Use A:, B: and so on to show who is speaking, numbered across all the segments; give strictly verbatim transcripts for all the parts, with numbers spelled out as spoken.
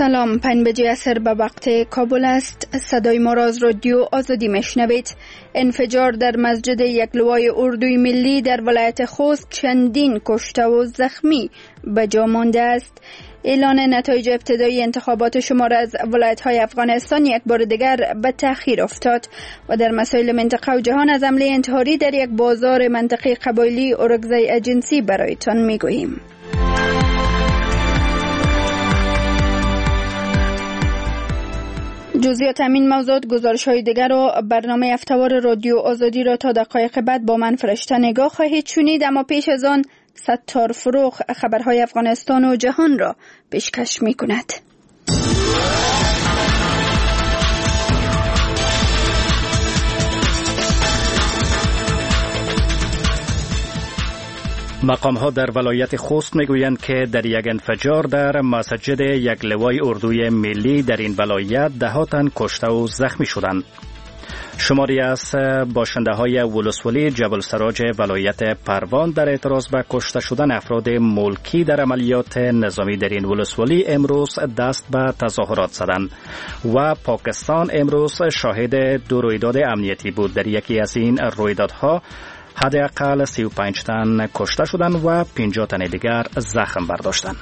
A: سلام، پنج بجه عصر به وقت کابل است. صدای ما را از رادیو آزادی میشنوید. انفجار در مسجد یکلوای اردوی ملی در ولایت خوست چندین کشته و زخمی به جا مانده است. اعلان نتایج ابتدایی انتخابات شمار از ولایت‌های افغانستان یک بار دیگر به تأخیر افتاد و در مسائل منطقه و جهان از حمله انتحاری در یک بازار منطقه قبایلی اورگزای اجنسی برایتان میگوییم. جزئیات همین موضوعات گزارش‌های دیگر و برنامه هفته‌وار رادیو آزادی را تا دقایق بعد با من فرشته نگاه خواهید شنید، اما پیش از آن ستار فروغ خبرهای افغانستان و جهان را پیشکش می‌کند.
B: مقام‌ها در ولایت خوست میگویند که در یک انفجار در مسجد یکلوای اردوی ملی در این ولایت ده ها تن کشته و زخمی شدند. شماری از باشنده‌های ولسوالی جبل سراج ولایت پروان در اعتراض به کشته شدن افراد ملکی در عملیات نظامی در این ولسوالی امروز دست به تظاهرات زدند و پاکستان امروز شاهد دو رویداد امنیتی بود. در یکی از این رویدادها حداقل سی و پنج تن کشته شدند و پنجاه تن دیگر زخم برداشتند.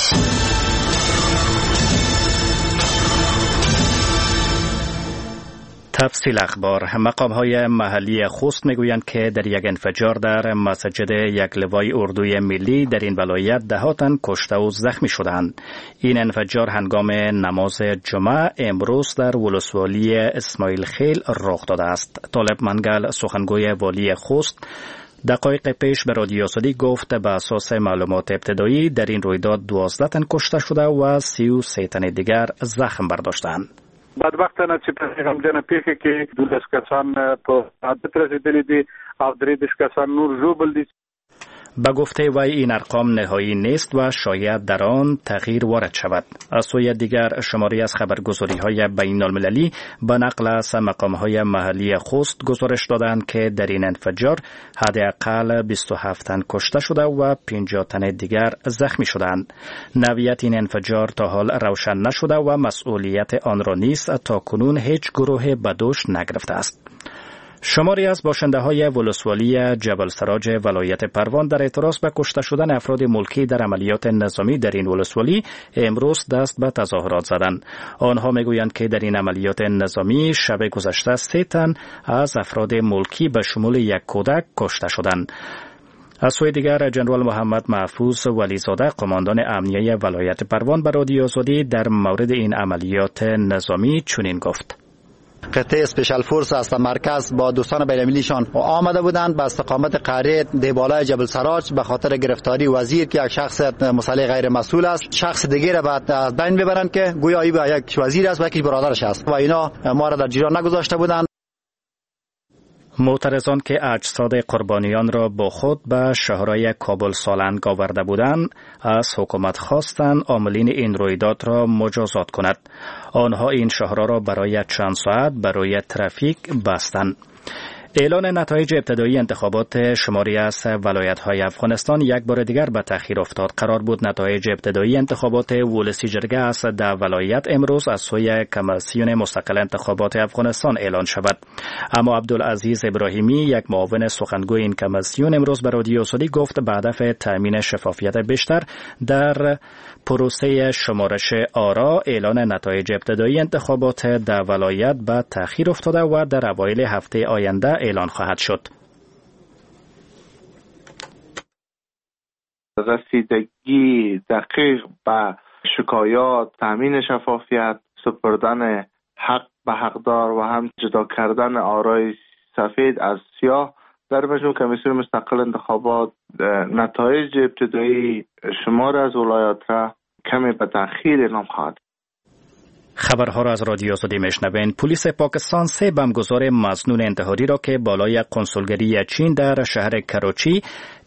B: تفصیل اخبار. مقام‌های محلی خوست میگویند که در یک انفجار در مسجد یکلوای اردوی ملی در این ولایت ده ها تن کشته و زخمی شدند. این انفجار هنگام نماز جمعه امروز در ولسوالی اسماعیل خیل رخ داده است. طالب منگل سخنگوی والی خوست دقایق پیش به رادیو آزادی گفت به اساس معلومات ابتدایی در این رویداد دوازده تن کشته شده و سی و سه تن دیگر زخم برداشتند.
C: بدبختانه چې په غمجنه پیښه کې دولس کسان په عادت رسیدلي دي او درې دېرش کسان نور ژوبل دي.
B: به گفته وی این ارقام نهایی نیست و شاید در آن تغییر وارد شود. از سوی دیگر شماری از خبرگزاری‌های بین المللی به نقل از مقام‌های محلی خوست گزارش دادند که در این انفجار حداقل بیست و هفت تن کشته شده و پنجاه تن دیگر زخمی شدند. نوعیت این انفجار تا حال روشن نشده و مسئولیت آن را نیز تا کنون هیچ گروه به دوش نگرفته است. شماری از باشنده‌های ولسوالی جبل سراج ولایت پروان در اعتراض به کشته شدن افراد ملکی در عملیات نظامی در این ولسوالی امروز دست به تظاهرات زدند. آنها میگویند که در این عملیات نظامی شب گذشته سه تن از افراد ملکی به شمول یک کودک کشته شدند. از سوی دیگر جنرال محمد محفوظ ولیزاده قماندان امنیه ولایت پروان به رادیو آزادی در مورد این عملیات نظامی چنین گفت:
D: قطعه اسپیشال فورس از مرکز با دوستان بین‌المللیشان آمده بودند به استقامت قریه دیبالای جبل سراج به خاطر گرفتاری وزیر که یک شخص مسئله غیر مسئول است. شخص دیگه را بعد از بین ببرند که گویا ای به یک وزیر است و یکی برادرش است و اینا ما را در جریان نگذاشته بودند.
B: معترضان که اجساد قربانیان را با خود به شهرهای کابل سالنگ آورده بودند از حکومت خواستند عاملین این رویداد را مجازات کند. آنها این شهرها را برای چند ساعت برای ترافیک بستند. اعلان نتایج ابتدایی انتخابات شماری از ولایت‌های افغانستان یک بار دیگر به تأخیر افتاد. قرار بود نتایج ابتدایی انتخابات ولسی جرگه از ده ولایت امروز از سوی کمیسیون مستقل انتخابات افغانستان اعلان شود. اما عبدالعزیز ابراهیمی، یک معاون سخنگوی این کمیسیون، امروز به رادیو آزادی گفت به هدف تأمین شفافیت بیشتر در پروسه شمارش آرا اعلان نتایج ابتدایی انتخابات ده ولایت به تأخیر افتاده و در اوایل هفته آینده اعلان خواهد شد.
E: رسیدگی دقیق به شکایات، تامین شفافیت، سپردن حق به حقدار و هم جدا کردن آرای سفید از سیاه در مجموع کمیسیون مستقل انتخابات نتایج ابتدایی شمار از ولایات را کمی به تأخیر اعلام خواهد.
B: خبرها را از رادیو آزادی میشنوین. پلیس پاکستان سه بمبگذار مظنون انتحاری را که بالای قنسولگری چین در شهر کراچی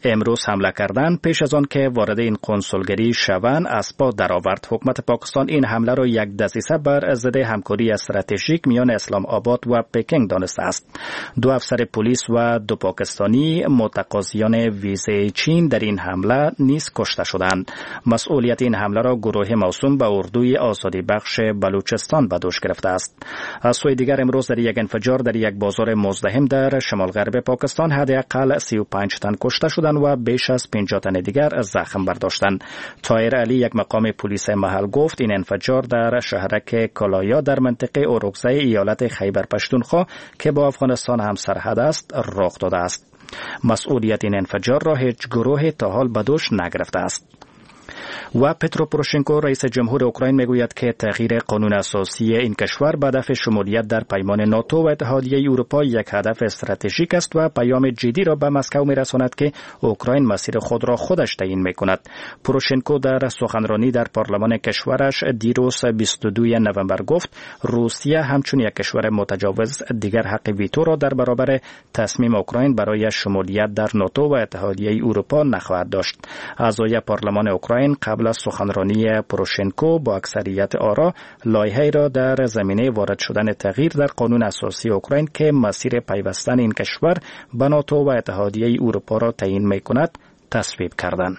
B: امروز حمله کردند. پیش از آن که وارد این کنسولگری شوند از پا درآورد. حکومت پاکستان این حمله را یک دسیسه بر ضد همکاری استراتژیک میان اسلام آباد و پکینگ دانسته است. دو افسر پلیس و دو پاکستانی متقاضیان ویزه چین در این حمله نیز کشته شدند. مسئولیت این حمله را گروه موسوم به اردوی آزادی بخش بلوچستان به دوش گرفته است. از سوی دیگر امروز در یک انفجار در یک بازار مزدحم در شمال غرب پاکستان حداقل سی و پنج تن کشته شدند و بیش از پنجاه تن دیگر زخم برداشتند. طاهر علی یک مقام پلیس محل گفت این انفجار در شهرک کالایا در منطقه اورکزای ایالت خیبر پشتونخوا که با افغانستان هم سرحد است رخ داده است. مسئولیت این انفجار را هیچ گروه تا حال به دوش نگرفته است. و پترو پوروشنکو رئیس جمهور اوکراین میگوید که تغییر قانون اساسی این کشور به هدف شمولیت در پیمان ناتو و اتحادیه اروپا یک هدف استراتژیک است و پیام جدی را به مسکو میرساند که اوکراین مسیر خود را خودش تعیین میکند. پوروشنکو در سخنرانی در پارلمان کشورش دیروز بیست و دوم نوامبر گفت روسیه همچون یک کشور متجاوز دیگر حق ویتو را در برابر تصمیم اوکراین برای شمولیت در ناتو و اتحادیه اروپا نخواهد داشت. اعضای پارلمان اوکراین قبل از سخنرانی پوروشنکو با اکثریت آرا لایحه‌ای را در زمینه وارد شدن تغییر در قانون اساسی اوکراین که مسیر پیوستن این کشور به ناتو و اتحادیه اروپا را تعیین می‌کند تصویب کردند.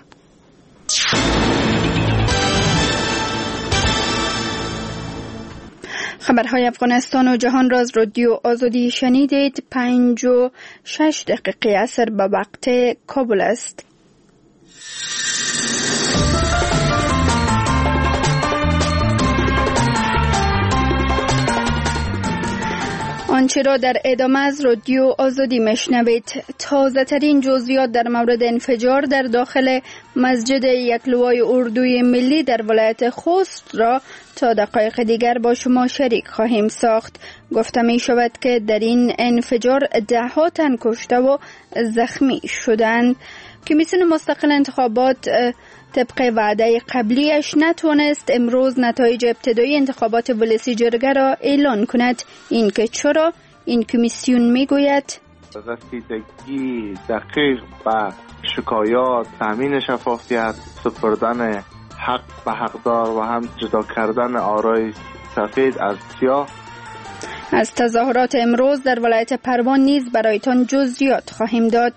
A: خبرهای افغانستان و جهان را از رادیو آزادی شنیدید. پنج و شش دقیقه عصر به وقت کابل است. آنچه را در ادامه از رادیو آزادی مشنوید. تازه ترین جزئیات در مورد انفجار در داخل مسجد یکلوای اردوی ملی در ولایت خوست را تا دقایق دیگر با شما شریک خواهیم ساخت. گفته می شود که در این انفجار ده ها تن کشته و زخمی شدند. کمیسیون مستقل انتخابات طبق وعده قبلیش نتوانست امروز نتایج ابتدایی انتخابات ولسی جرگه را اعلان کند. این که چرا؟ این کمیسیون میگوید
E: رسیدگی دقیق به شکایات، تامین شفافیت، سپردن حق به حقدار و هم جدا کردن آرای سفید از سیاه.
A: از تظاهرات امروز در ولایت پروان نیز برایتان جزئیات خواهیم داد.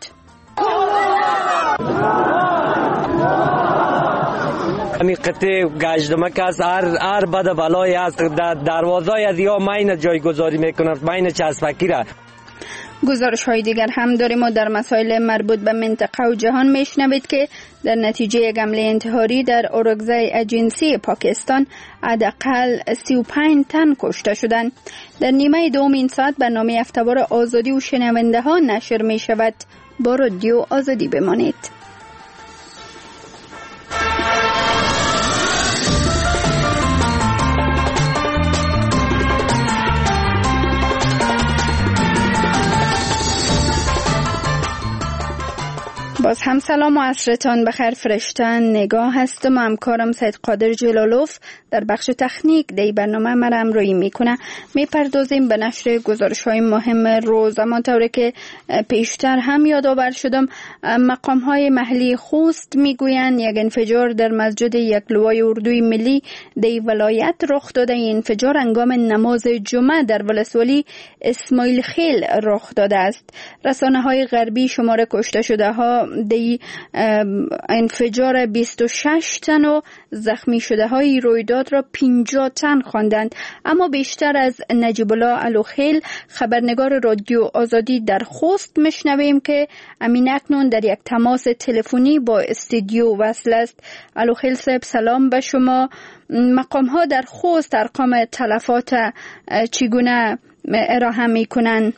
F: امی قطعه گشتمک است، هر هر بد بلای است در دروازه از یا ماین جایگذاری میکنند، ماین چسبکی را.
A: گزارش های دیگر هم داریم و در مسائل مربوط به منطقه و جهان میشنوید که در نتیجه یک حمله انتحاری در اورکزای اجنسی پاکستان حداقل سی و پنج تن کشته شدند. در نیمه دوم این ساعت برنامه افتوار آزادی و شنونده ها نشر می شود. با رادیو آزادی بمانید. باز هم سلام و عصرتان بخیر. فرشتن نگاه هستم و همکارم سید قادر جلالوف در بخش تکنیک دی برنامه مرا همراهی میکنه. میپردازیم به نشر گزارش های مهم روز. اما طوری که پیشتر هم یادآور شدم، مقام های محلی خوست میگویند یک انفجار در مسجد یکلوای اردوی ملی دی ولایت رخ داده. این انفجار هنگام نماز جمعه در ولسوالی اسماعیل خیل رخ داده است. رسانه های غربی شمار کشته شده ها دی انفجار بیست و شش تن و زخمی شده های رویداد را پنجاه تن خواندند. اما بیشتر از نجیب الله علوخیل خبرنگار رادیو آزادی در خوست مشنویم که امین اکنون در یک تماس تلفنی با استودیو وصل است. علوخیل صاحب سلام به شما. مقام ها در خوست ارقام تلفات چگونه ارائه میکنند؟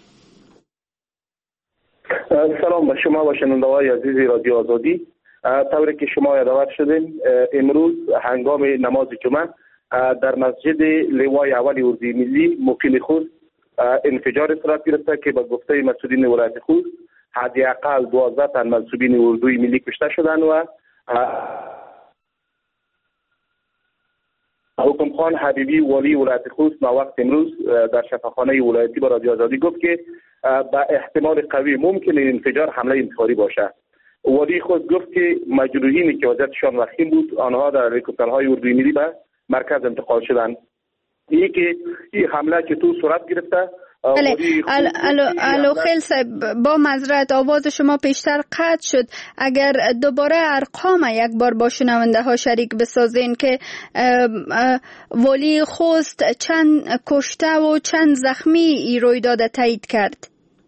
G: سلام به شما و شنونده‌های عزیز رادیو آزادی. طوری که شما یادآور شدین، امروز هنگام نماز جمعه در مسجد لوای اول اردوی ملی مقیم خوست انفجار صورت گرفته که به گفته مسئولین ولایت خوست حداقل دوازده تن منصوبین اردوی ملی کشته شدند و حکم خان حبیبی والی ولایت خوست ما وقت امروز در شفاخانه ولایتی با رادیو آزادی گفت که به احتمال قوی ممکن انفجار حمله انتحاری باشه. والی خود گفت که مجروحینی که وضعیتشان وخیم بود آنها در هلیکوپترهای اردوی ملی به مرکز انتقال شدند. این که این حمله که تو صورت گرفته.
A: بله الو خیل صاحب، با معذرت آواز شما پیشتر قطع شد. اگر دوباره ارقام یک بار با شنونده ها شریک بسازین که والی خوست چند کشته و چند زخمی ای رویداد تایید کرد؟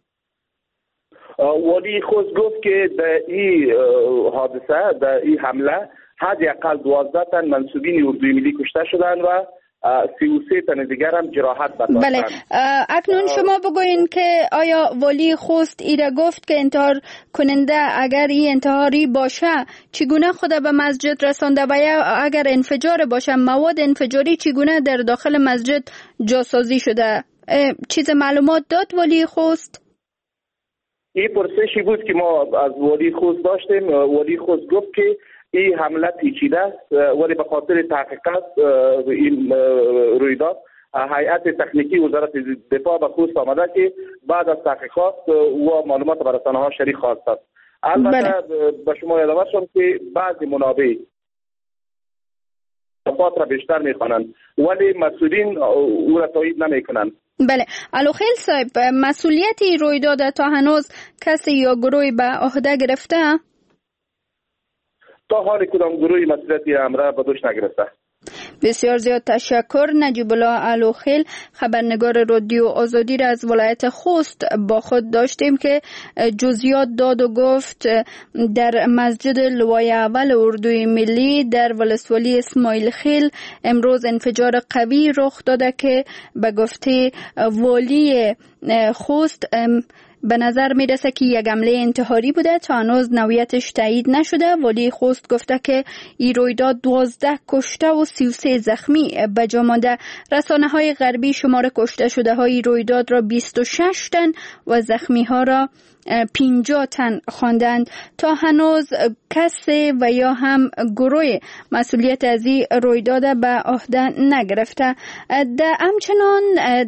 G: والی خوست گفت که در این حادثه، در این حمله حداقل دوازده تن منصوبین اردوی ملی کشته شدند و سی و سه تن دیگر هم جراحت برداشتند.
A: بله، اکنون شما بگوین که آیا والی خوست ایره گفت که انتحار کننده اگر این انتحاری باشه چگونه خود به مسجد رسانده و یا اگر انفجار باشه مواد انفجاری چگونه در داخل مسجد جاسازی شده؟ چیز معلومات داد والی خوست؟
G: این پرسشی بود که ما از والی خوست داشتیم. والی خوست گفت که این حمله پیچیده است ولی به خاطر تحقیقات این رویداد هیئت تکنیکی وزارت دفاع به خوست آمده که بعد از تحقیقات و معلومات به رسانه‌ها شریک خواهد شد. البته به شما یادآور شدم که بعضی منابع تفاوت را بیشتر می‌خوانند ولی مسئولین او را تایید نمی‌کنند.
A: بله، الو خیل صاحب، مسئولیتی رویداد تا هنوز کسی یا گروهی به عهده گرفته؟
G: تا حال کدام گروهی مسئولیتی امر به دوش نگرفته.
A: بسیار زیاد تشکر. نجیب الله علوخیل، خبرنگار رادیو آزادی را از ولایت خوست با خود داشتیم که جزئیات داد و گفت در مسجد لوای اول اردوی ملی در ولسوالی اسماعیل خیل امروز انفجار قوی رخ داده که به گفته والی خوست به نظر میرسه که یک حمله انتحاری بوده. تا هنوز نوعیتش تایید نشده. والی خوست گفته که این رویداد دوازده کشته و سی و سه زخمی به جا مانده. رسانه های غربی شمار کشته شده های رویداد را بیست و شش تن و زخمی ها را پنجاه تن خواندند. تا هنوز کسی و یا هم گروه مسئولیت از این رویداد به عهده نگرفته. در همچنان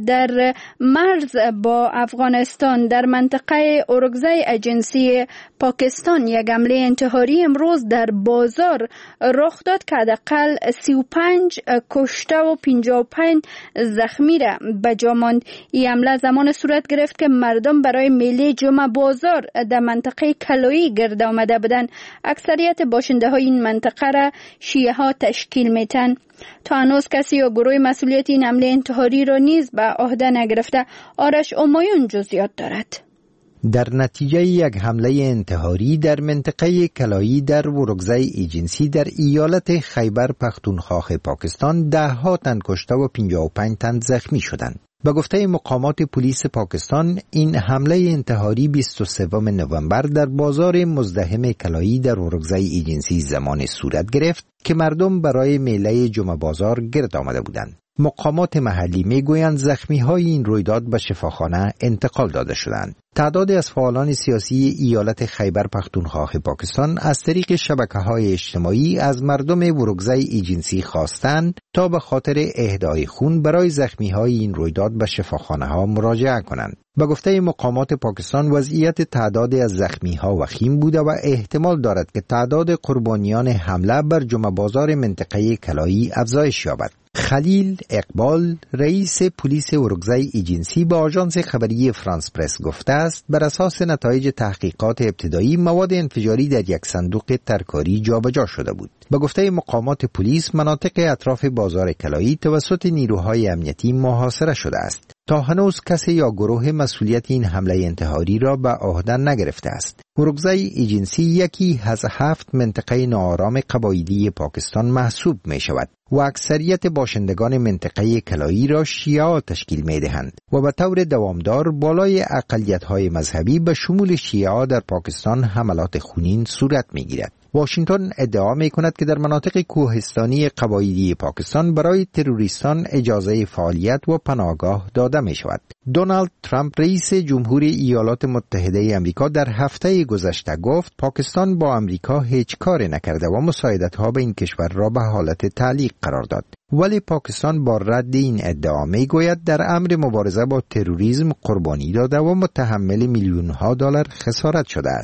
A: در مرز با افغانستان در منطقه اورگزای اجنسی پاکستان یک حمله انتحاری امروز در بازار رخ داد که حداقل سی و پنج کشته و پنجاه و پنج زخمی را به جا ماند. این حمله زمان صورت گرفت که مردم برای میله جمعه بازار در منطقه کلایی گرد آمده بودند. اکثریت باشنده های این منطقه را شیعه ها تشکیل میتن. تا هنوز کسی یا گروه مسئولیت این حمله انتحاری را نیز به عهده نگرفته. آرش امایون جزئیات دارد.
H: در نتیجه یک حمله انتحاری در منطقه کلایی در ورکزای ایجنسی در ایالت خیبر پختونخوا پاکستان ده ها تن کشته و پنجاه و پنج تن زخمی شدند. به گفته مقامات پلیس پاکستان این حمله انتحاری بیست و سوم نوامبر در بازار مزدحم کلایی در ورکزای ایجنسی زمان صورت گرفت که مردم برای میله جمعه بازار گرد آمده بودند. مقامات محلی میگویند زخمی های این رویداد به شفاخانه انتقال داده شدند. تعدادی از فعالان سیاسی ایالت خیبر پختونخوا پاکستان از طریق شبکه‌های اجتماعی از مردم ورکزای ایجنسی خواستند تا به خاطر اهدای خون برای زخمی‌های این رویداد به شفاخانه‌ها مراجعه کنند. به گفته مقامات پاکستان وضعیت تعداد از زخمی‌ها وخیم بوده و احتمال دارد که تعداد قربانیان حمله بر جمعه بازار منطقه کلایی افزایش یابد. خلیل اقبال رئیس پلیس ورکزای ایجنسی به آژانس خبری فرانس پرس گفته است بر اساس نتایج تحقیقات ابتدایی مواد انفجاری در یک صندوق ترکاری جابجا شده بود. به گفته مقامات پلیس مناطق اطراف بازار کلایی توسط نیروهای امنیتی محاصره شده است. تا هنوز کسی یا گروه مسئولیت این حمله انتحاری را به عهده نگرفته است. ورکزای ایجنسی یکی از هفت منطقه ناآرام قبایلی پاکستان محسوب می شود و اکثریت باشندگان منطقه کلایی را شیعه تشکیل می دهند و به طور دوامدار بالای اقلیت‌های مذهبی به شمول شیعه در پاکستان حملات خونین صورت می گیرد. واشنگتن ادعا می کند که در مناطق کوهستانی قبایلی پاکستان برای تروریستان اجازه فعالیت و پناهگاه داده می شود. دونالد ترامپ رئیس جمهوری ایالات متحده آمریکا در هفته گذشته گفت پاکستان با آمریکا هیچ کاری نکرده و مساعدت‌ها به این کشور را به حالت تعلیق قرار داد. ولی پاکستان با رد این ادعا می گوید در امر مبارزه با تروریسم قربانی داده و متحمل میلیون‌ها دلار خسارت شده است.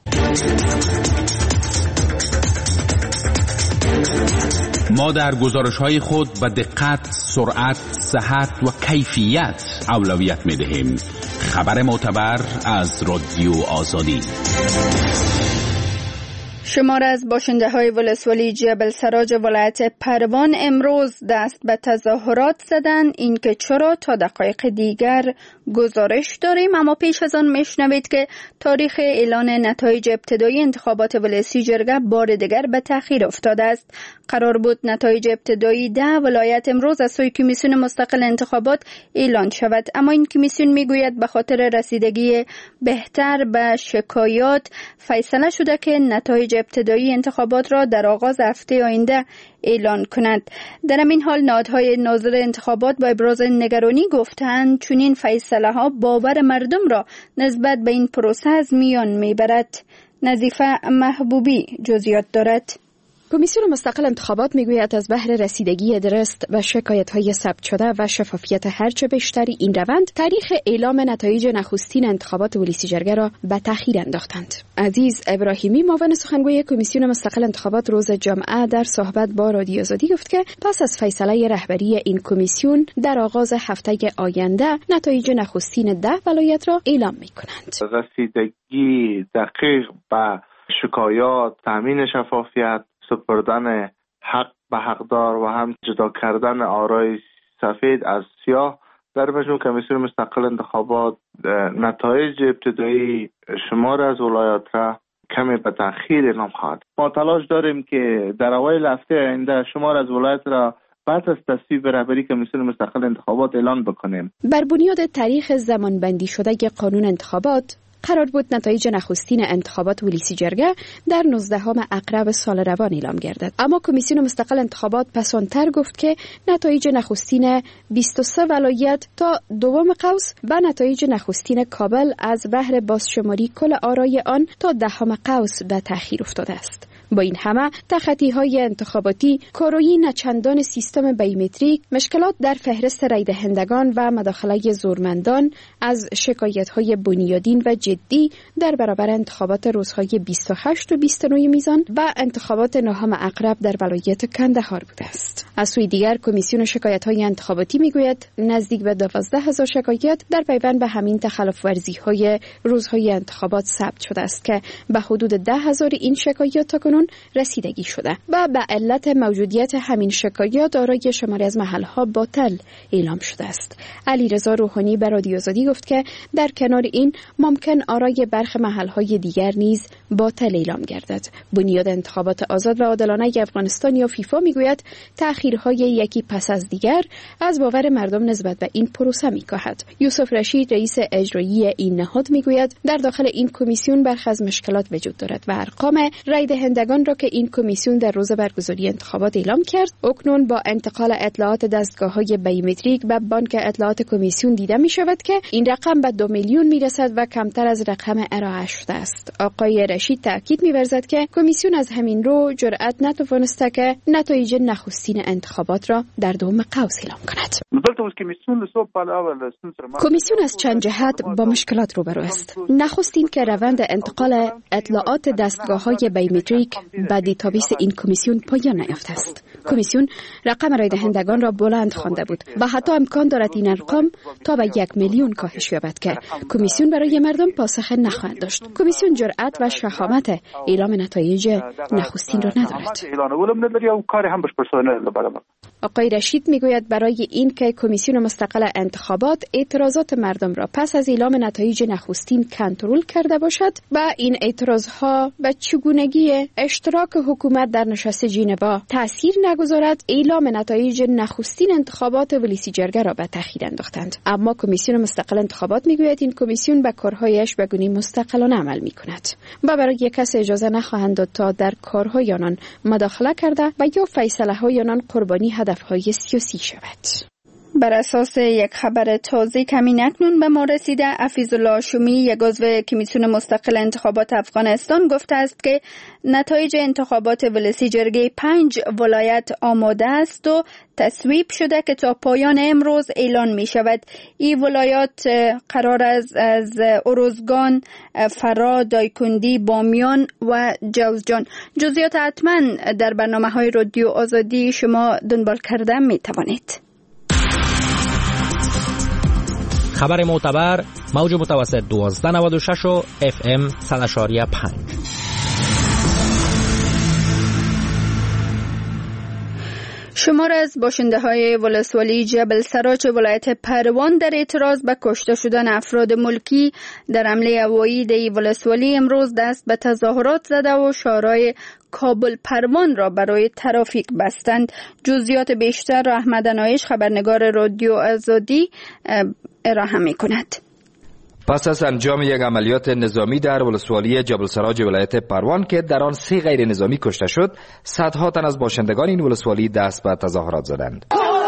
I: ما در گزارش‌های خود به دقت، سرعت، صحت و کیفیت اولویت می‌دهیم. خبر معتبر از رادیو آزادی.
A: شمار از باشنده های ولسوالی جبل سراج ولایت پروان امروز دست به تظاهرات زدن. این که چرا تا دقایق دیگر گزارش داریم، اما پیش از آن میشنوید که تاریخ اعلان نتایج ابتدایی انتخابات ولسی جرگه بار دیگر به تأخیر افتاده است. قرار بود نتایج ابتدایی ده ولایت امروز از سوی کمیسیون مستقل انتخابات اعلان شود، اما این کمیسیون میگوید به خاطر رسیدگی بهتر به شکایات فیصله شده که نتایج ابتدایی انتخابات را در آغاز هفته آینده اعلان کند. در این حال نهادهای ناظر انتخابات با ابراز نگرانی گفتند چون این فیصله ها باور مردم را نسبت به این پروسه از میان میبرد. نظیفه محبوبی جزئیات دارد.
J: کمیسیون مستقل انتخابات میگوید از بهر رسیدگی درست و شکایت‌های ثبت شده و شفافیت هرچه بیشتری این روند تاریخ اعلام نتایج نخستین انتخابات ولسی جرگه را به تأخیر انداختند. عزیز ابراهیمی معاون سخنگوی کمیسیون مستقل انتخابات روز جمعه در صحبت با رادیو آزادی گفت که پس از فیصله رهبری این کمیسیون در آغاز هفته آینده نتایج نخستین ده ولایت را اعلام می‌کنند.
E: رسیدگی دقیق به شکایات، تامین شفافیت، سپردن حق به حقدار و هم جدا کردن آرای سفید از سیاه در مجموع کمیسیون مستقل انتخابات نتایج ابتدایی شمار از ولایات را کمی به تأخیر اعلام خواهد. ما تلاش داریم که در اوایل هفته آینده شمار از ولایات را بعد از تصویب رهبری کمیسیون مستقل انتخابات اعلان بکنیم.
J: بر بنیاد تاریخ زمانبندی شده قانون انتخابات قرار بود نتایج نخستین انتخابات ولسی جرگه در نوزدهم اقرب سال روان اعلام گردد، اما کمیسیون مستقل انتخابات پسانتر گفت که نتایج نخستین بیست و سه ولایت تا دوم قوس و نتایج نخستین کابل از بهر بازشماری کل آرای آن تا دهم قوس به تأخیر افتاده است. با این همه تخطی‌های انتخاباتی، کرویی نچندان سیستم بیومتریک، مشکلات در فهرست رای دهندگان و مداخله زورمندان از شکایت‌های بنیادین و جدی در برابر انتخابات روزهای بیست و هشت و بیست و نه میزان و انتخابات نهم اقرب در ولایت کندهار بوده است. از سوی دیگر کمیسیون شکایت‌های انتخاباتی میگوید نزدیک به دوازده هزار شکایت در پیوند به همین تخلف ورزی‌های روزهای انتخابات ثبت شده است که به حدود ده هزار این شکایات تاکنون رسیدگی شده و به علت موجودیت همین شکایات آرای شماری از محلها باطل اعلام شده است. علیرضا روحانی به رادیو آزادی گفت که در کنار این ممکن آرای برخی محلهای دیگر نیز باطل اعلام گردد. بنیاد انتخابات آزاد و عادلانه افغانستان یا فیفا میگوید تأخیرهای یکی پس از دیگر از باور مردم نسبت به این پروسه میکاهد. یوسف رشید رئیس اجرایی این نهاد میگوید در داخل این کمیسیون برخی از مشکلات وجود دارد و ارقام رای دهندگان را که این کمیسیون در روز برگزاری انتخابات اعلام کرد اکنون با انتقال اطلاعات دستگاه‌های بیومتریک به بانک اطلاعات کمیسیون دیده می شود که این رقم به دو میلیون می رسد و کمتر از رقم ارائه شده است. آقای رشید تاکید می ورزد که کمیسیون از همین رو جرأت نتوانسته که نتایج نخستین انتخابات را در دوم قوس اعلام کند. کمیسیون از چند جهت با مشکلات روبرو است. نخستین که روند انتقال اطلاعات دستگاه‌های بیومتریک به دیتابیس این کمیسیون پایان نیافته است. کمیسیون رقم رای دهندگان را بلند خوانده بود و حتی امکان دارد این ارقام تا به یک میلیون کاهش یابد که کمیسیون برای مردم پاسخ نخواهد داشت. کمیسیون جرأت و شهامت اعلام نتایج نخستین را ندارد. آقای رشید میگوید برای این که کمیسیون مستقل انتخابات اعتراضات مردم را پس از اعلام نتایج نخستین کنترل کرده باشد و این اعتراضها به چگونگی اشتراک حکومت در نشست ژنوا تأثیر نگذارد اعلام نتایج نخستین انتخابات ولسی جرگه را به تأخیر انداختند. اما کمیسیون مستقل انتخابات میگوید این کمیسیون به کارهایش به گونه مستقلانه عمل میکند و برای کسی اجازه نخواهند داد تا در کارهای آنان مداخله کرده و یا فیصله های آنان قربانی هدفهای سیاسی شود.
A: بر اساس یک خبر تازه کمی اکنون به ما رسیده، حفیظ الله شومی، یک عضو کمیسیون مستقل انتخابات افغانستان، گفته است که نتایج انتخابات ولسی جرگه پنج ولایت آماده است و تصویب شده که تا پایان امروز اعلان می شود. این ولایات قرار است از اروزگان، فرا، دایکندی، بامیان و جوزجان. جزئیات حتما در برنامه های رادیو آزادی شما دنبال کرده می توانید.
K: خبر معتبر، موج متوسط دوازده نود و شش و اف ام صد و پنج.
A: شمار از باشنده های ولسوالی جبل سراج ولایت پروان در اعتراض به کشته شدن افراد ملکی در حمله هوایی در ولسوالی امروز دست به تظاهرات زده و شهرهای کابل پروان را برای ترافیک بستند. جزئیات بیشتر را احمد نایش، خبرنگار رادیو آزادی، ارائه می کند.
L: پس از انجام یک عملیات نظامی در ولسوالی جبل سراج ولایت پروان که در آن سه غیر نظامی کشته شد، صدها تن از باشندگان این ولسوالی دست به تظاهرات زدند.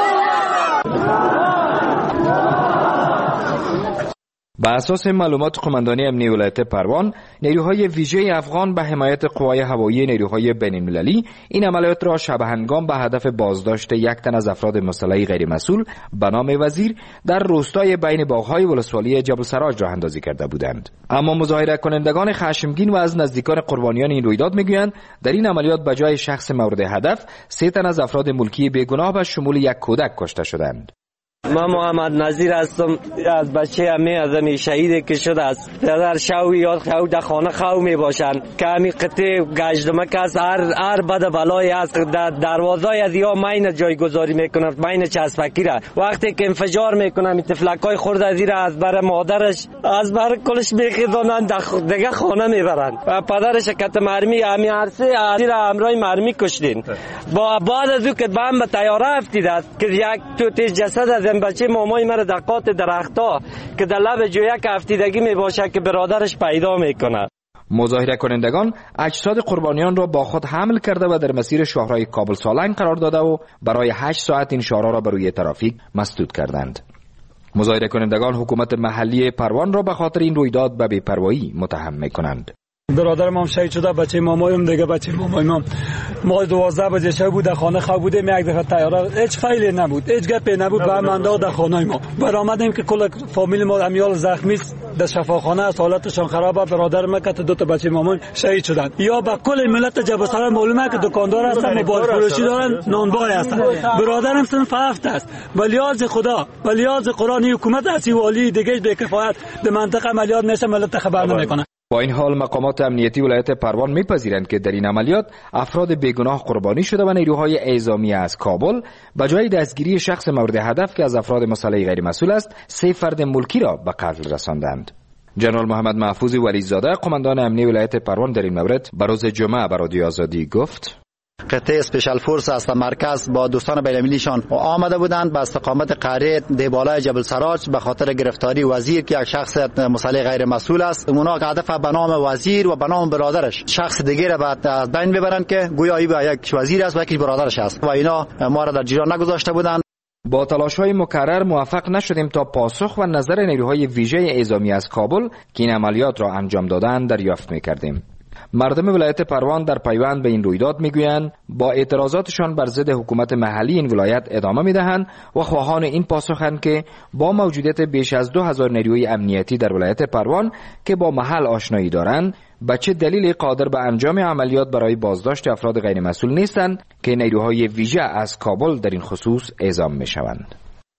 L: بر اساس معلومات قماندانی امنیتی ولایت پروان، نیروهای ویژه افغان به حمایت قوای هوایی نیروهای بین‌المللی این عملیات را شب هنگام به هدف بازداشت یک تن از افراد مسلح غیر مسئول به نام وزیر در روستای بین باغ‌های ولسوالی جبل سراج راه اندازی کرده بودند. اما مظاهره کنندگان خشمگین و از نزدیکان قربانیان این رویداد میگویند در این عملیات به جای شخص مورد هدف، سه تن از افراد ملکی بیگناه به شمول یک کودک کشته شدند.
F: من محمد نظیر هستم، از بچه همه از همی شهید که شده است. در شوی یا خو در خانه خو می باشند که همی قطعه گشتمک است. هر هر بد بلای است در دروازای از یا مین جایگذاری میکنند، مین چسبکی را وقتی که انفجار میکنند این تفلکای خورد از را از بر مادرش از بر کلش میخیزانند دیگه خانه میبرند و پدرش کت مرمی همی عرصه از را امرای مرمی کشتین. با بعد از او که بم به تیاره افتید است که یک توتی جسد از بچه مامای مرا در قات درخت‌ها که در لب جویک افتیدگی می باشه که برادرش پیدا میکنه.
L: مظاهره کنندگان اجساد قربانیان را با خود حمل کرده و در مسیر شهرهای کابل سالنگ قرار داده و برای هشت ساعت این شهرها را بر روی ترافیک مسدود کردند. مظاهره کنندگان حکومت محلی پروان را به خاطر این رویداد به بی‌پروایی متهم میکنند.
M: برادرم هم شهید شده، بچه مامایم دیگه بچه مامایم ما دوازده بجه شب بود در خانه خواب بودیم، یک دفعه تیاره هیچ فایلی نبود، هیچ گپی نبود، به منده در خانه ما برآمدیم که کل فامیل ما امیال زخمی در شفاخانه است، حالتشان خرابه. برادر ما که دو تا بچه مامان شهید شدن. یا به کل ملت جبل سراج معلومه که دکاندار هستن، موبایل فروشی دارن، نانبای هستن. برادرم صنف هفت است. ولیاز خدا، ولیاز قرآن حکومت اسی والی دیگه به کفایت در منطقه عملیات نشه، ملت خبر نمیکنه.
L: با این حال مقامات امنیتی ولایت پروان میپذیرند که در این عملیات افراد بیگناه قربانی شده و نیروهای اعزامی از کابل به جای دستگیری شخص مورد هدف که از افراد مسلح غیر مسئول است، سه فرد ملکی را به قتل رساندند. جنرال محمد محفوظ ولیزاده، قماندان امنیتی ولایت پروان، در این مورد به روز جمعه به رادیو آزادی گفت:
D: قطعه اسپیشال فورس از مرکز با دوستان بین‌المللیشان آمده بودند به استقامت قریه دیبالای جبل سراج به خاطر گرفتاری وزیر که یک شخص مسلح غیر مسئول است. اونا هدف به نام وزیر و به نام برادرش شخص دیگه را از بین ببرند که گویا ای به یک وزیر است و یکی برادرش است و اینا ما را در جریان نگذاشته بودند.
L: با تلاش‌های مکرر موفق نشدیم تا پاسخ و نظر نیروهای ویژه اعزامی از کابل که این عملیات را انجام دادند دریافت می‌کردیم. مردم ولایت پروان در پیوند به این رویداد میگویند با اعتراضاتشان بر ضد حکومت محلی این ولایت ادامه میدهند و خواهان این پاسخند که با موجودیت بیش از دو هزار نیروی امنیتی در ولایت پروان که با محل آشنایی دارند، به چه دلیل قادر به انجام عملیات برای بازداشت افراد غیر مسئول نیستند که نیروهای ویژه از کابل در این خصوص اعزام میشوند.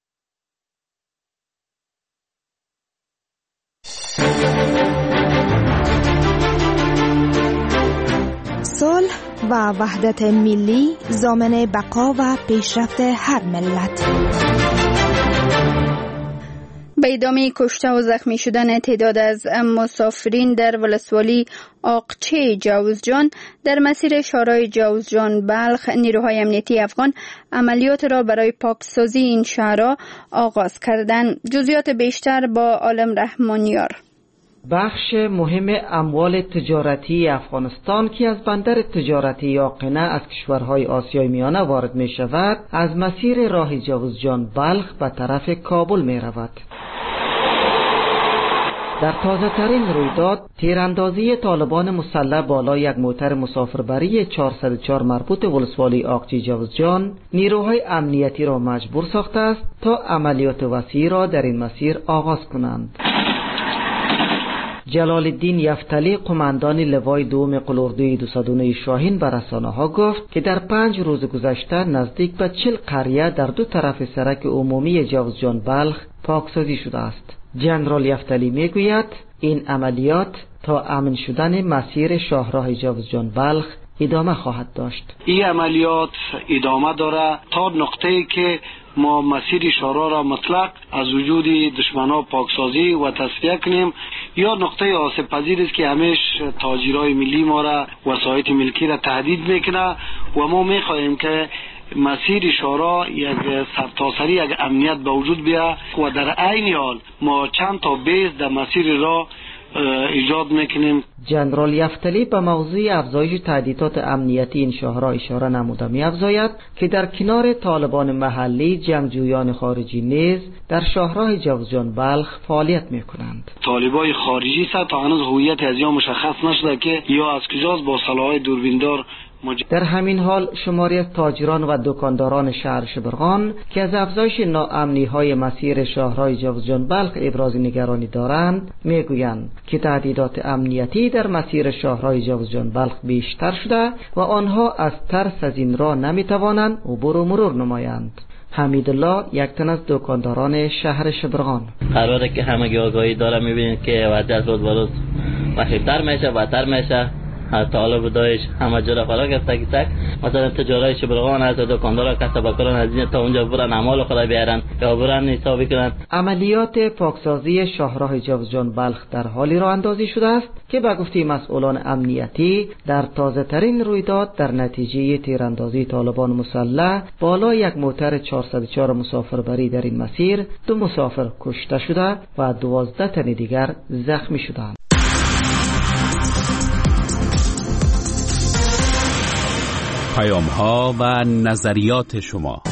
N: صلح و وحدت ملی ضامن بقا و پیشرفت هر ملت.
A: به ادامه کشته و زخمی شدن تعداد از مسافرین در ولسوالی آقچه جوزجان در مسیر شهرهای جوزجان بلخ، نیروهای امنیتی افغان عملیات را برای پاکسازی این شهرها آغاز کردند. جزئیات بیشتر با عالم رحمانیار.
O: بخش مهم اموال تجارتی افغانستان که از بندر تجارتی یاقنه از کشورهای آسیای میانه وارد می شود از مسیر راه جوزجان بلخ به طرف کابل می رود. در تازه ترین رویداد تیراندازی طالبان مسلح بالای یک موتر مسافربری چهارصد و چهار مربوط ولسوالی آقچی جوزجان نیروهای امنیتی را مجبور ساخته است تا عملیات وسیعی را در این مسیر آغاز کنند. جلال الدین یفتلی قماندان لوای دوم قلاردوی دویست و نه شاهین به رسانه‌ها گفت که در پنج روز گذشته نزدیک به چهل قریه در دو طرف سرک عمومی جوزجان بلخ پاکسازی شده است. جنرال یفتلی میگوید این عملیات تا امن شدن مسیر شاهراه جوزجان بلخ ادامه خواهد داشت.
P: این عملیات ادامه داره تا نقطه‌ای که ما مسیر شاهراه را مطلق از وجود دشمنان پاکسازی و تصفیه کنیم، یا نقطه آسیب پذیر است که همیش تاجرای ملی ما را وسایط ملکی را تهدید میکنه و ما میخواهیم که مسیر شاهراه یک سرتاسری یک امنیت به وجود بیاد و در عین حال ما چند تا بیس در مسیر را ایجاد میکنیم.
O: جنرال یفتلی به موضوع افزایش تهدیدات امنیتی این شاهراه اشاره نموده می‌افزاید که در کنار طالبان محلی جنگجویان خارجی نیز در شاهراه جوزجان بلخ فعالیت میکنند.
P: طالبای خارجی است تا هنوز هویت از یا مشخص نشده که یا از کجاست با سلاح‌های دوربیندار.
O: در همین حال شماری از تاجران و دکانداران شهر شبرغان که از افزایش ناامنی های مسیر شاهراه جوزجان بلخ ابراز نگرانی دارند میگویند که تهدیدات امنیتی در مسیر شاهراه جوزجان بلخ بیشتر شده و آنها از ترس از این راه نمیتوانند عبور و مرور نمایند. حمیدالله یک تن از دکانداران شهر شبرغان:
Q: قراره که همگی آگاهی داره، میبینید که وضعیت روز به روز وخیم‌تر میشه، بدتر میشه. طالب داعش همه جا را فرا گرفته که تک مثلا تجارای شبرغان از دکاندارا کسب بکنن از این تا اونجا برن اعمال خود بیارن یا برن حسابی کنن.
O: عملیات پاکسازی شاهراه جوزجان بلخ در حالی راه اندازی شده است که به گفته مسئولان امنیتی در تازه ترین رویداد در نتیجه تیراندازی طالبان مسلح بالا یک موتر چهارصد و چهار مسافربری در این مسیر دو مسافر کشته شده و دوازده تن دیگر زخمی شدند.
I: پیام ها و نظریات شما.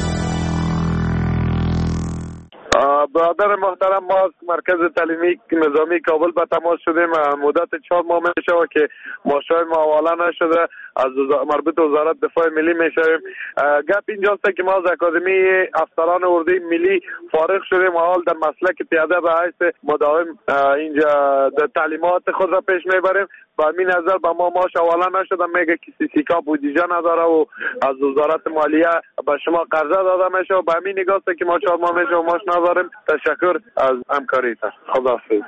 C: برادر محترم، ما از مرکز تعلیمی نظامی کابل به تماس شدیم. مدت چهار ماه میشه که ماشای ما حواله نشده، از مربوط وزارت دفاع ملی میشویم. گپ اینجاست که ما از اکادمی افسران اردوی ملی فارغ شدیم و حال در مسلک پیاده به حیث مداوم اینجا در تعلیمات خود را پیش میبریم. با همین نظر به ما ماش حواله نشده، میگه که سیسیکا بودجه نداره و از وزارت مالیه به شما قرضه داده میشه و به همین نگاست که ما چهار ماه میشه و ماش نداریم. تشکر از همکاریتان. خداحافظ.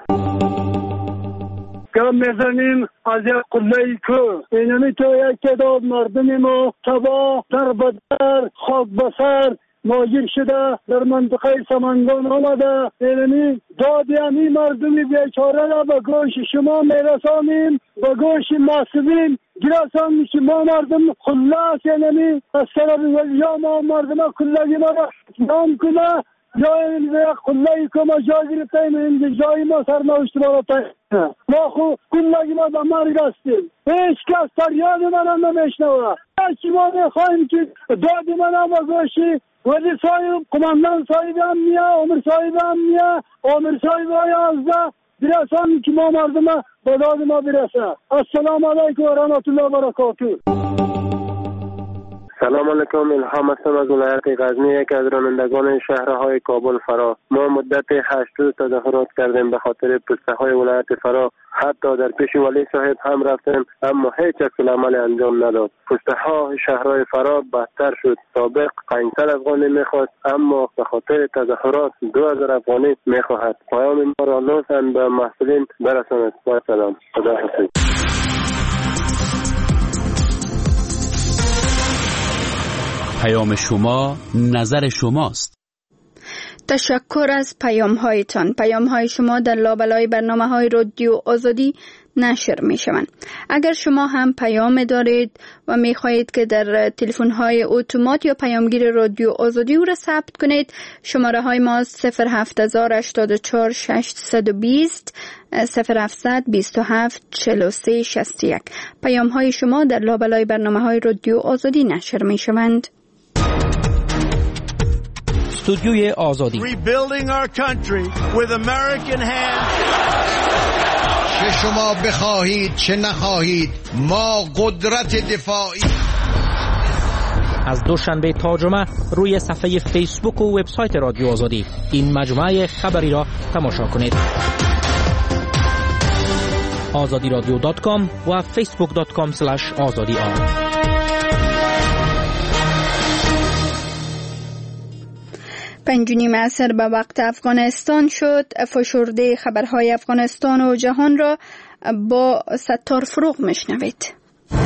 R: کم میزنیم از یک قله‌ای که اینمی تو یک تعداد مردم ما تباه در بدر خاک بسر ماجر شده در منطقه سمنگان آمده. اینمی دادی همی مردم بیچاره را به گوش شما میرسانیم، به گوش مسئولین گرسانیم که ما مردم خلاص اینمی از طرف وزیا ما مردم کلگی ما را نام کنه یا این یک قله‌ای که ما جا گرفتیم این جایی ما سرنوشت ما را تایید. ما خود کلگی ما به مرگ هستیم، هیچ کس فریاد من هم نمیشنوه. هرچی ما میخواهیم که دادی من هم به گوشی ولی صاحب قماندان صاحب امنیه، عمر صاحب امنیه، عمر صاحب یازده برسان که ما مردم به داد ما برسه. السلام علیکم و رحمت الله و برکاته.
S: سلام علیکم، الهام هستم از ولایت غزنی، یک از رانندگان شهرهای کابل فرا. ما مدت هشت روز تظاهرات کردیم به خاطر پسته های ولایت فرا، حتی در پیش ولی صاحب هم رفتیم اما هیچ عکس عمل انجام نداد. پسته ها شهرهای فرا بدتر شد. سابق پانصد افغانی میخواست اما به خاطر تظاهرات دو هزار افغانی میخواهد. پیام ما را لطفاً به مسئولین برسانید. با سلام. خدا حافظ.
I: پیام شما نظر شماست.
A: تشکر از پیام هایتان. پیام های شما در لابلای برنامه های رادیو آزادی نشر می شوند. اگر شما هم پیام دارید و می خواهید که در تلفن های اتومات یا پیامگیر رادیو آزادی او را ثبت کنید، شماره های ما صفر هفت هزار هشتاد و چهار ششصد و بیست صفر هفتصد بیست و هفت چهل و سه شصت و یک. پیام های شما در لابلای برنامه های رادیو آزادی نشر می شوند.
K: استودیوی آزادی.
T: Rebuilding our country with American hands.
U: چه شما بخواهید چه نخواهید ما قدرت دفاعی.
K: از دوشنبه تا جمعه روی صفحه فیسبوک و وبسایت رادیو آزادی این مجموعه خبری را تماشا کنید. آزادی رادیو دات کام و فیسبوک دات کام اسلش آزادی آر.
A: پنجونیم عصر به وقت افغانستان شد. فشرده خبرهای افغانستان و جهان را با ستار فروغ مشنوید.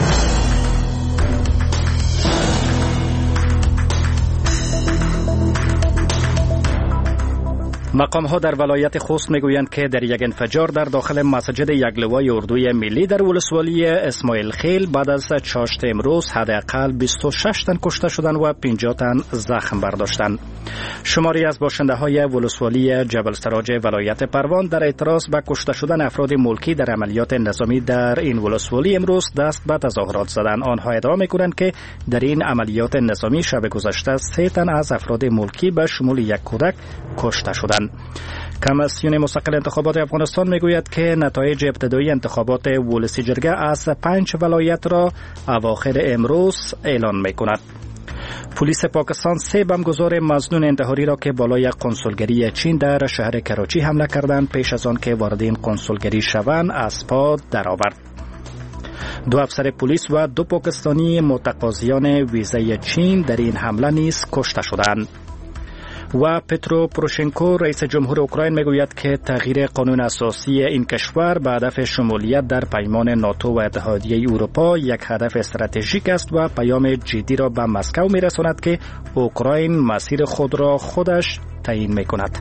B: مقام ها در ولایت خوست میگویند که در یک انفجار در داخل مسجد یگلوای اردوی ملی در ولسوالی اسماعیل خیل بعد از چاشت امروز حداقل بیست و شش تن کشته شدند و پنجاه تن زخم برداشتند. شماری از باشنده های ولسوالی جبل سراج ولایت پروان در اعتراض به کشته شدن افراد ملکی در عملیات نظامی در این ولسوالی امروز دست به تظاهرات زدند. آنها ادعا میکنند که در این عملیات نظامی شب گذشته سه تن از افراد ملکی به شمول یک کودک کشته شدند. کمیسیون مستقل انتخابات افغانستان میگوید که نتایج ابتدایی انتخابات ولسی جرگه از پنج ولایت را اواخر امروز اعلان میکند. پلیس پاکستان سه بمبگذار مظنون انتحاری را که بالای قنصلگری چین در شهر کراچی حمله کردند پیش از آن که وارد این قنصلگری شوند از پا درآورد. دو افسر پلیس و دو پاکستانی متقاضیان ویزای چین در این حمله نیز کشته شدند. و پترو پروشنکو رئیس جمهور اوکراین میگوید که تغییر قانون اساسی این کشور به هدف شمولیت در پیمان ناتو و اتحادیه اروپا یک هدف استراتژیک است و پیام جدی را به مسکو میرساند که اوکراین مسیر خود را خودش تعیین میکند.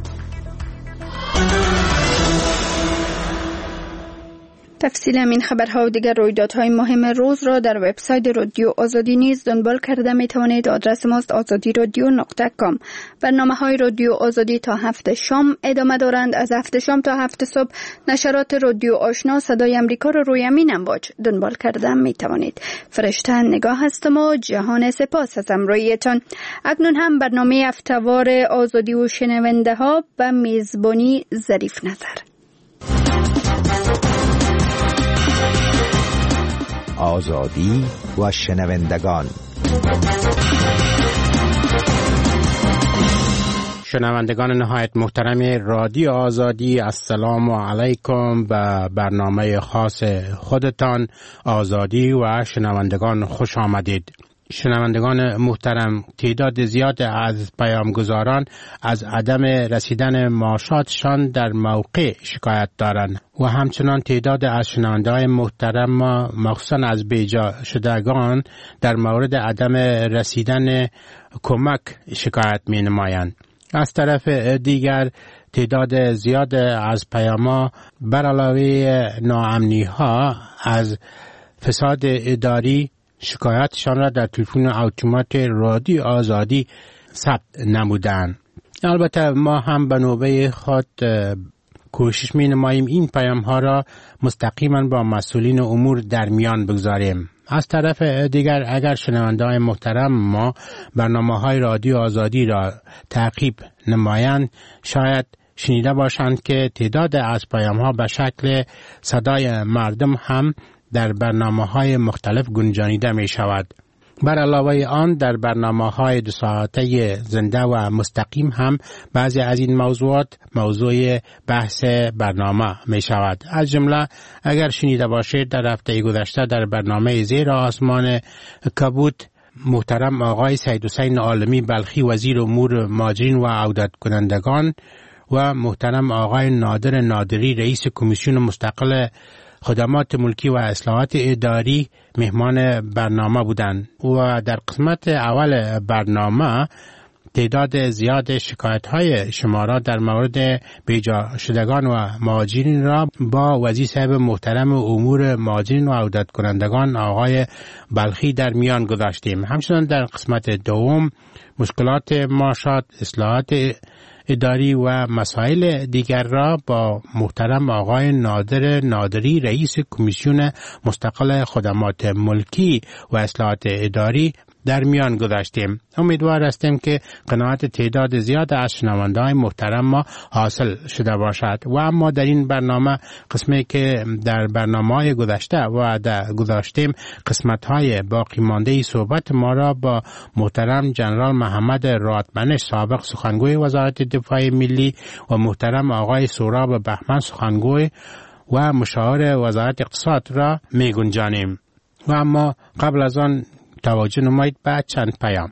A: تفصیل این خبرها و دیگر رویدادهای مهم روز را در وبسایت رادیو آزادی نیز دنبال کرده می توانید. آدرس ماست آزادی رادیو نقطه کام. برنامه های رادیو آزادی تا هفت شام ادامه دارند. از هفت شام تا هفت صبح نشرات رادیو آشنا صدای امریکا را روی امین امواج دنبال کرده می توانید. فرشته نگاه هستم و جهان سپاس از همراهیتان. اکنون هم برنامه هفته‌وار آزادی و شنونده ها به میزبانی ظریف نظر.
H: آزادی و شنوندگان.
V: شنوندگان نهایت محترم رادیو آزادی، السلام علیکم. به برنامه خاص خودتان آزادی و شنوندگان خوش آمدید. شنوندگان محترم، تعداد زیاد از پیامگزاران از عدم رسیدن معاشاتشان در موقع شکایت دارند و همچنان تعداد از شنونده‌های محترم ما مخصوصا از بیجا شدگان در مورد عدم رسیدن کمک شکایت می نمایند. از طرف دیگر تعداد زیاد از پیام‌ها بر علاوه ناامنی ها از فساد اداری شکایتشان را در تلفن اتومات رادیو آزادی ثبت نمودند. البته ما هم به نوبه خود کوشش می نماییم این پیام ها را مستقیما با مسئولین امور در میان بگذاریم. از طرف دیگر اگر شنونده‌های محترم ما برنامه های رادیو آزادی را تعقیب نمایند، شاید شنیده باشند که تعداد از پیام ها به شکل صدای مردم هم در برنامه‌های مختلف گنجانیده می شود. بر علاوه آن در برنامه‌های دو ساعته زنده و مستقیم هم بعضی از این موضوعات موضوع بحث برنامه می شود. از جمله اگر شنیده باشید در هفته گذشته در برنامه زیر آسمان کبود محترم آقای سید حسین عالمی بلخی وزیر امور مهاجرین و عودت کنندگان و محترم آقای نادر نادری رئیس کمیسیون مستقل خدمات ملکی و اصلاحات اداری مهمان برنامه بودند و در قسمت اول برنامه تعداد زیاد شکایت های شما را در مورد بیجا شدگان و مهاجرین را با وزیر صاحب محترم امور مهاجرین و عودت کنندگان آقای بلخی در میان گذاشتیم. همچنان در قسمت دوم مشکلات معاشات، اصلاحات اداری و مسائل دیگر را با محترم آقای نادر نادری رئیس کمیسیون مستقل خدمات ملکی و اصلاحات اداری در میان گذاشتیم. امیدوار هستیم که قناعت تعداد زیاد از شنونده‌های محترم ما حاصل شده باشد. و اما در این برنامه قسمی که در برنامه‌های گذشته و در گذاشتیم قسمت‌های باقی مانده صحبت ما را با محترم جنرال محمد رادمنش سابق سخنگوی وزارت دفاع ملی و محترم آقای سهراب بهمن سخنگوی و مشاور وزارت اقتصاد را می گنجانیم. و اما قبل از آن توجه نمایید به چند پیام.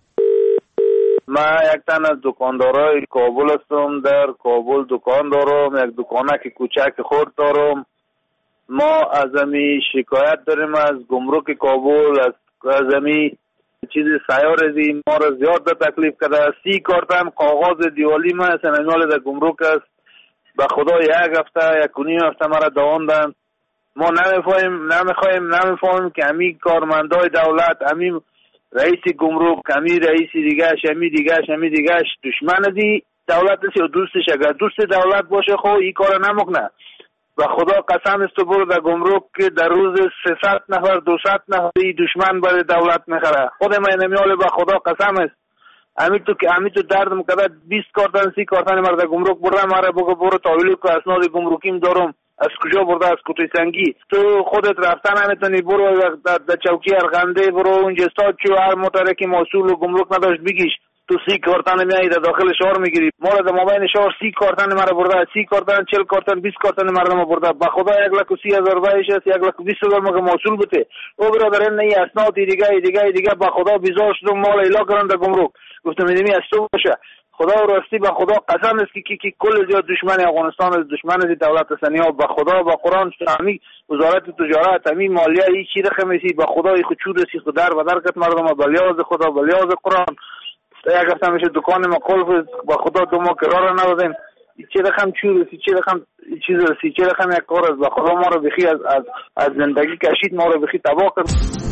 C: ما یک تن از دکاندارای کابل هستم. در کابل دکان دارم، یک دکانک کوچک خرد دارم. ما از امی شکایت داریم از گمرک کابل، از از امی چیز سیار دی ما را زیاد تکلیف کرده. سی کارتن کاغذ دیوالی ما سنمال در گمرک است. به خدا یک هفته یک و نیم هفته مرا دواندن. ما نمیفهمیم نمیخوایم نمیفهمیم که امی کارمندای دولت، امی رئیس گمرک، امی رئیس دیگهش، امی دیگهش، امی دیگهش دشمن دی دولت است یا دوستش؟ اگر دوست دولت باشه خب این کار نمیکنه. و خدا قسم است تو برو در گمرک که در روز سیصد نفر دویست نفر دشمن برای دولت میخره. خود من نمیاله به خدا قسم است. امی تو که امی تو درد مکده بیست کارتن سی کارتن مرا در گمرک برده مرا بگو برو تحویل کو اسناد گمرکیم دارم. از کجا برده؟ از کوتوی سنگی. تو خودت رفتن نمیتونی برو در, در چوکی ارغنده برو اونجا استاد چو هر موتره که مسئول و گمرک نداشت بگیش تو سی کارتن میای در داخل شهر میگیری. ما را در مابین شهر سی کارتن مرا برده، سی کارتن چهل کارتن بیست کارتن مردم برده. به خدا یک لک و سی هزار روپیش است، یک لک و بیست هزار مگه مسئول بوده او برادر نه ای اسناد دیگه دیگه دیگه. به خدا بیزار شدم مال الا کردن در گمرک. گفتم میدمی از تو باشه. خدا راستی به خدا قسم است که کی کی کل زیاد دشمن افغانستان است، دشمن از دولت سنیا. به خدا به قرآن شامی وزارت تجارت امی مالیه ای چی رقمی به خدا خود چود سی خود در و در کت مردم بلیاز خدا بلیاز قرآن. یک هفته میشه دکان ما قلف به خدا دو ما قرار ندادیم. چی رقم چود سی چی رقم چیز سی چی رقم یک کار است. به خدا ما رو بخی از از از زندگی کشید، ما رو بخی تباه کرد.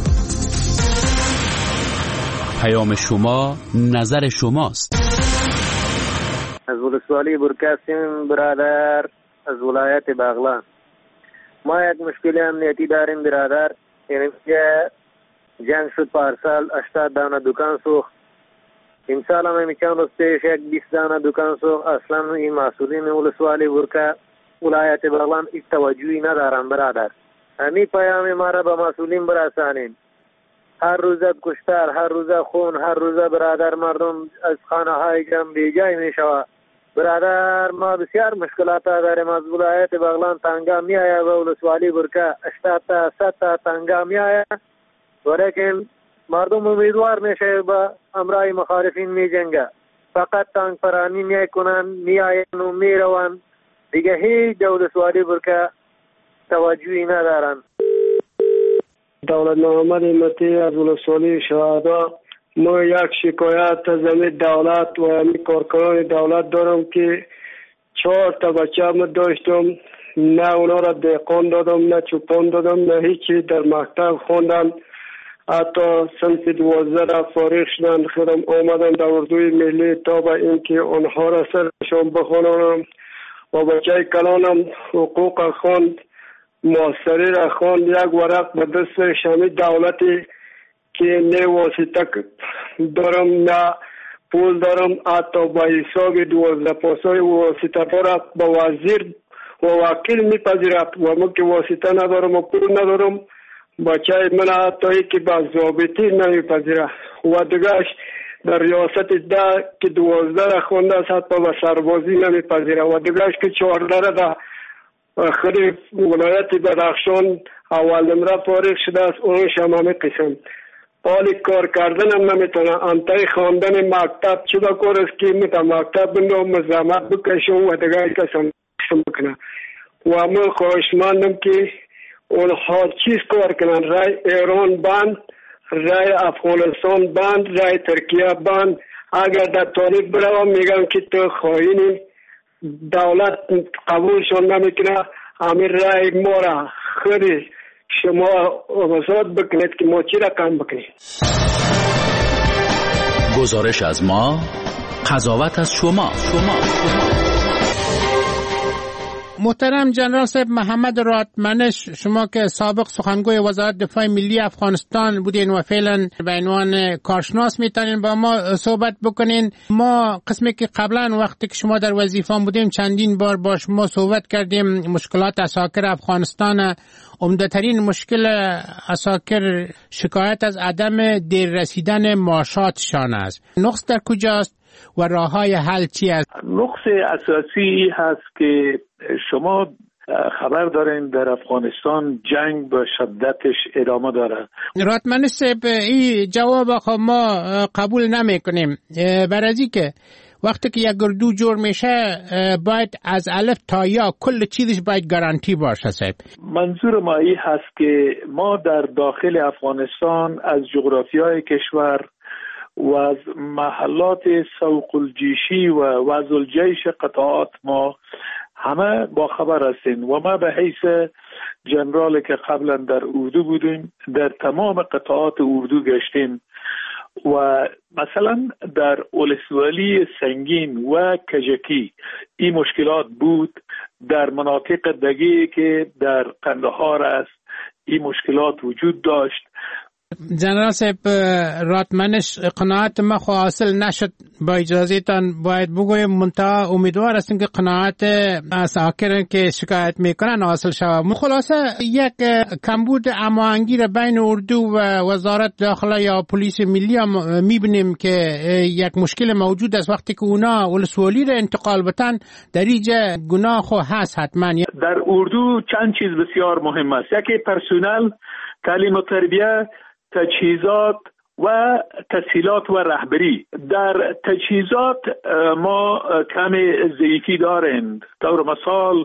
I: پیام شما نظر شماست.
S: از ولسوالی برکاسیم برادر از ولایت بغلان. ما یک مشکل امنیتی داریم برادر. یعنی که جنگ شد پارسال هشتاد دانه دکان سوخت. امسال هم میچند روز پیش یک بیست دانه دکان سوخت. اصلا این مسئولین ولسوالی برکا ولایت بغلان هیچ توجهی ندارن برادر. همین پیام ما را به مسئولین برسانیم. هر روزه کشتار، هر روزه خون، هر روزه برادر مردم از خانه های جمع بیجای می شود. برادر ما بسیار مشکلات داریم. از ولایت بغلان تنگا می آید و ولسوالی برکا هشتاد تا صد تا تنگا می آید، ولیکن مردم امیدوار میشه با امرای مخالفین می جنگه. فقط تنگ پرانی می کنن، می آین و می روان دیگه. هیچ ولسوالی برکا توجهی ندارن.
R: دولت محمد امتی از ولسوالی شهدا. ما یک شکایت از این دولت و این کارکنان دولت دارم که چهار تا بچه هم داشتم، نه اونا را دهقان دادم، نه چوپان دادم، نه هیچی. در مکتب خوندن، حتی صنف دوازده را فارغ شدن. خودم آمدم در اردوی ملی تا به اینکه آنها را سرشان بخوانم و بچه کلانم حقوق خواند، ماستری را خواند. یک ورق به دست شمی دولتی که نه واسطه دارم نه پول دارم، حتی با حساب دوازده پاسای واسطه را با وزیر و وکیل میپذیرد و من که واسطه ندارم و پول ندارم. بچه من حتی که با ضابطی نمیپذیرد و دیگهش در ریاست ده که دوازده را خونده است حتی با سربازی نمیپذیرد و دیگهش که چهارده را در خود ولایت بدخشان اول نمره فارغ شده است. اونش هم همه قسم حالی کار کردن هم نمیتونه. انتای خواندن مکتب چه دا کار است که میتونه مکتب بندم مزامت بکشم و دیگه کسم بکنه. و من خواهشمندم که اونها چیز کار کنن. رای ایران بند، رای افغانستان بند، رای ترکیه بند، اگر در تاریخ بروم میگم که تو خائنی، دولت قبولشون نمیکنه، همین رای ما را خود شما وضاحت بکنید که ما چی رقم بکنید.
I: گزارش از ما، قضاوت از شما. شما
V: محترم جنرال صاحب محمد راتمنش، شما که سابق سخنگوی وزارت دفاع ملی افغانستان بودین و فعلا به عنوان کارشناس میتونین با ما صحبت بکنین. ما قسمی که قبلا وقتی که شما در وظیفه بودیم چندین بار با شما صحبت کردیم. مشکلات عساکر افغانستان، عمده‌ترین مشکل عساکر شکایت از عدم دیر رسیدن معاشاتشان است. نقص در کجاست و راه‌های حل چی است؟
E: نقص اساسی هست که شما خبر دارین در افغانستان جنگ به شدتش ادامه داره.
V: راتمنش صاحب، این جواب خب ما قبول نمی کنیم، برای از که وقتی که یک گردو جور میشه باید از الف تا یا کل چیزش باید گارانتی باشه. صاحب
E: منظور ما این هست که ما در داخل افغانستان از جغرافیای کشور و از محلات سوق الجیشی و وضع الجیش قطعات ما همه با خبر هستیم و ما به حیث جنرال که قبلا در اردو بودیم در تمام قطعات اردو گشتیم و مثلا در اولسوالی سنگین و کجکی این مشکلات بود. در مناطق دگی که در قندهار است این مشکلات وجود داشت.
V: جنرال صاحب راتمنش، قناعت ما خو حاصل نشد، با اجازه تان باید بگویم منتها امیدوار هستیم که قناعت عساکر که شکایت میکنن حاصل شود. خلاصه یک کمبود هماهنگی را بین اردو و وزارت داخله یا پلیس ملی هم میبینیم که یک مشکل موجود است. وقتی که اونا ولسوالی را انتقال بتن در اینجا گناه خو هست حتما.
E: در اردو چند چیز بسیار مهم است. یکی پرسونل، تعلیم و تربیه، تجهیزات و تسهیلات و رهبری. در تجهیزات ما کمی ضعیفی دارند. طور مثال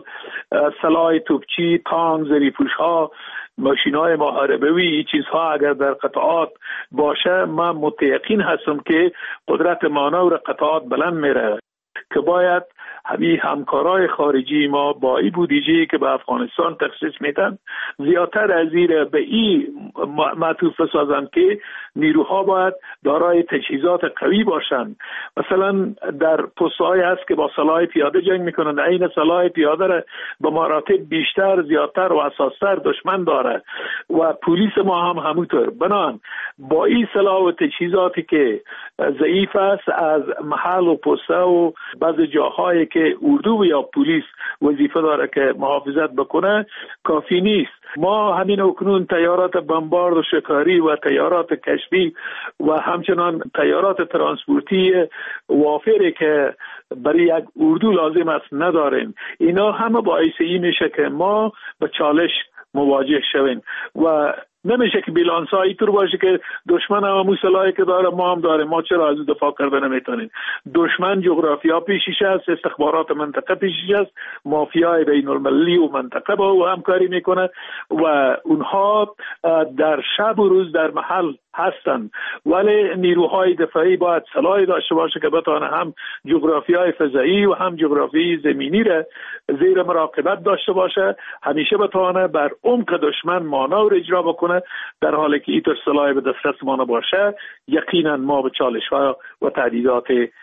E: سلاح توپچی، تانک، زریپوش ها، ماشین های محاربوی، این چیزها اگر در قطعات باشه من متیقن هستم که قدرت مانور قطعات بلند میره که باید همین همکارای خارجی ما با این بودجه‌ای که به افغانستان تخصیص میدن زیادتر از این به این معطوف سازند که نیروها باید دارای تجهیزات قوی باشند. مثلا در پست‌های هست که با سلاح پیاده جنگ میکنن، این سلاح پیاده را به مراتب بیشتر، زیادتر و اساس‌تر دشمن داره و پلیس ما هم همونطور. بنان با این سلاح و تجهیزاتی که ضعیف است از محل و پسته و بعض جاهایی که اردو یا پلیس وظیفه داره که محافظت بکنه کافی نیست. ما همین اکنون تیارات بمبارد و شکاری و تیارات کشفی و همچنان تیارات ترانسپورتی وافری که برای یک اردو لازم است نداریم. اینا همه باعث این میشه که ما به چالش مواجه شویم و نمیشه که بیلانس ها اینطور باشه که دشمن هم همون سلاحی که داره ما هم داره، ما چرا از دفاع کرده نمیتونیم. دشمن جغرافیا پیشش است، استخبارات منطقه پیشش است، مافیای بین المللی و منطقه با او همکاری میکنه و اونها در شب و روز در محل هستند. ولی نیروهای دفاعی باید سلاحی داشته باشه که بتونه هم جغرافیای فضایی و هم جغرافیای زمینی را زیر مراقبت داشته باشه، همیشه بتونه بر عمق دشمن مانور اجرا بکنه. در حالی که اینطور سلاحی به دسترس ما نباشه یقینا ما به چالش‌ها و تهدیدات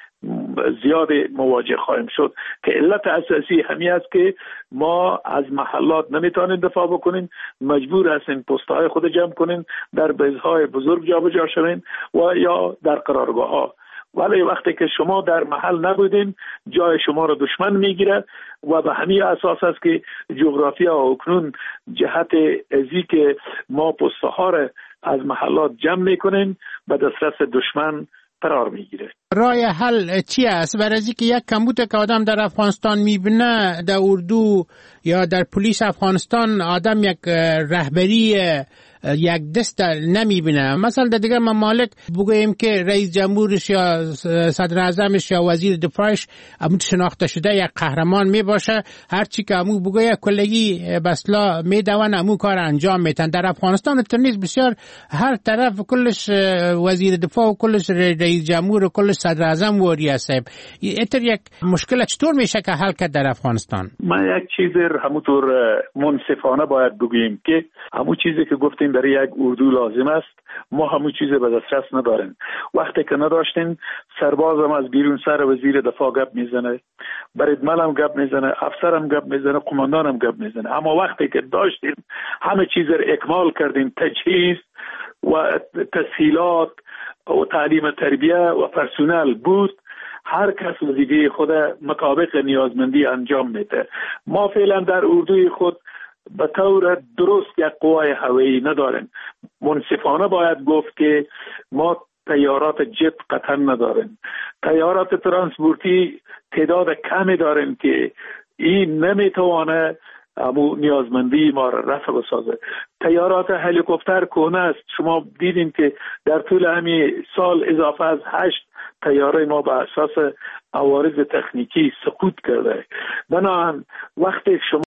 E: زیاد مواجه خواهیم شد که علت اساسی همین است که ما از محلات نمیتونیم دفاع بکنیم، مجبور هستیم پست‌های خود جمع کنیم، در بیزهای بزرگ جابجا شویم و یا در قرارگاه‌ها. ولی وقتی که شما در محل نبودین جای شما را دشمن میگیره و به همین اساس است که جغرافیا اکنون جهت ازی که ما پست‌ها را از محلات جمع میکنیم به دسترس دشمن قرار میگیره.
V: راه حل چی است؟ برای اینکه یک کمبود که آدم در افغانستان میبینه در اردو یا در پلیس افغانستان آدم یک رهبری یک دست نمیبینه. مثلا در دیگر ممالک بگوییم که رئیس جمهورش یا صدر اعظمش یا وزیر دفاعش امو شناخته شده یک قهرمان میباشه، هرچی که امو بگویه کلگی بسلا میدون امو کار انجام میتن. در افغانستان تنیز بسیار هر طرف کلش وزیر دفاع و کلش رئیس جمهور و کلش صدر اعظم واریا صاحب، اینطور یک مشکل چطور میشه که حل کرد در افغانستان؟
E: ما یک چیز همونطور منصفانه باید بگوییم که همون چیزی که گفتیم برای یک اردو لازم است، ما همون چیز به دسترس نداریم. وقتی که نداشتیم سرباز هم از بیرون سر وزیر دفاع گپ میزنه، بریدمن هم گپ میزنه، افسر هم گپ میزنه، قماندان هم گپ میزنه. اما وقتی که داشتیم همه چیز رو اکمال کردیم، تجهیز و تسهیلات و تعلیم تربیه و پرسونل بود، هر کس وظیفه خود مطابق نیازمندی انجام میده. ما فعلا در اردوی خود به طور درست یک قوای هوایی نداریم. منصفانه باید گفت که ما تیارات جت قطعا نداریم. تیارات ترانسپورتی تعداد کمی داریم که این نمیتوانه امو نیازمندی ما را رفع بسازه. تیارات هلیکوپتر کهنه است. شما دیدین که در طول همین سال اضافه از هشت تیاره ما به اساس عوارض تکنیکی سقوط کرده. بنابراین وقتی شما